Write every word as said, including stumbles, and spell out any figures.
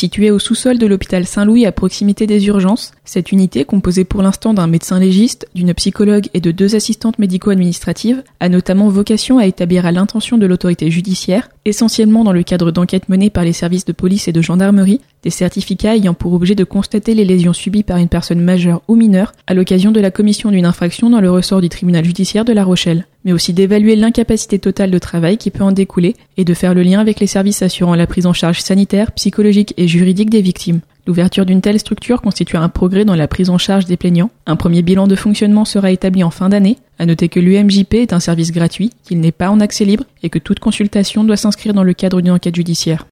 Située au sous-sol de l'hôpital Saint-Louis à proximité des urgences, cette unité, composée pour l'instant d'un médecin légiste, d'une psychologue et de deux assistantes médico-administratives, a notamment vocation à établir à l'intention de l'autorité judiciaire, essentiellement dans le cadre d'enquêtes menées par les services de police et de gendarmerie, des certificats ayant pour objet de constater les lésions subies par une personne majeure ou mineure à l'occasion de la commission d'une infraction dans le ressort du tribunal judiciaire de La Rochelle, mais aussi d'évaluer l'incapacité totale de travail qui peut en découler et de faire le lien avec les services assurant la prise en charge sanitaire, psychologique et juridique des victimes. L'ouverture d'une telle structure constitue un progrès dans la prise en charge des plaignants. Un premier bilan de fonctionnement sera établi en fin d'année. À noter que l'U M J P est un service gratuit, qu'il n'est pas en accès libre et que toute consultation doit s'inscrire dans le cadre d'une enquête judiciaire.